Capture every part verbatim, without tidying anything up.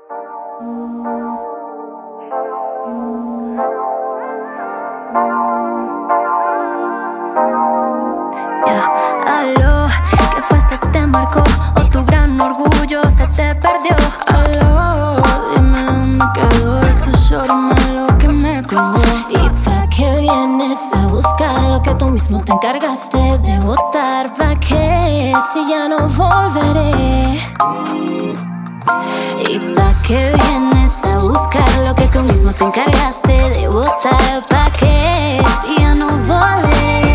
Yeah. Aló, ¿qué fue? ¿Se te marcó? ¿O tu gran orgullo se te perdió? Aló, dime dónde quedó ese short malo que me colgó. ¿Y pa' qué vienes a buscar lo que tú mismo te encargaste de botar? ¿Pa' qué si ya no volveré? ¿Y pa' qué vienes a buscar lo que tú mismo te encargaste de botar? ¿Pa' qué si ya no volveré?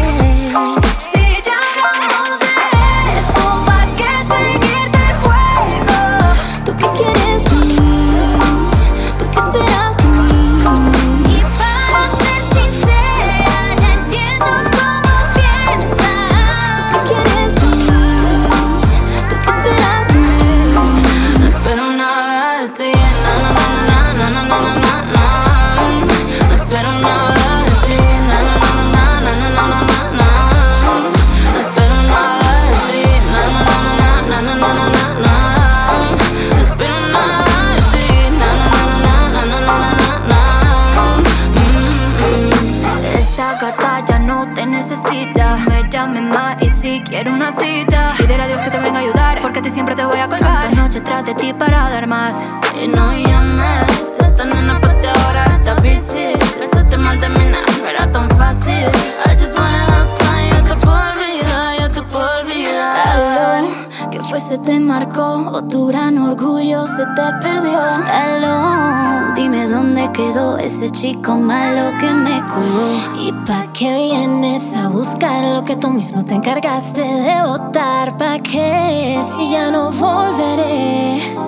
Ya no te necesita, me llame más y si quiere una cita. Pídele a Dios que te venga a ayudar, porque a ti siempre te voy a colgar. Tanta noche tras de ti para dar más. Y no llames, esta nena pa' ti ahora está busy. Besaste mal de mí, no era tan fácil. I just wanna have fun, yo te puedo olvidar, yo te puedo olvidar. Aló, ¿qué fue? ¿Se te marcó? ¿O tu gran orgullo se te perdió? Aló, dime dónde quedó ese chico malo que me colgó. ¿Y pa' qué vienes a buscar lo que tú mismo te encargaste de botar? ¿Pa' qué si ya no volveré?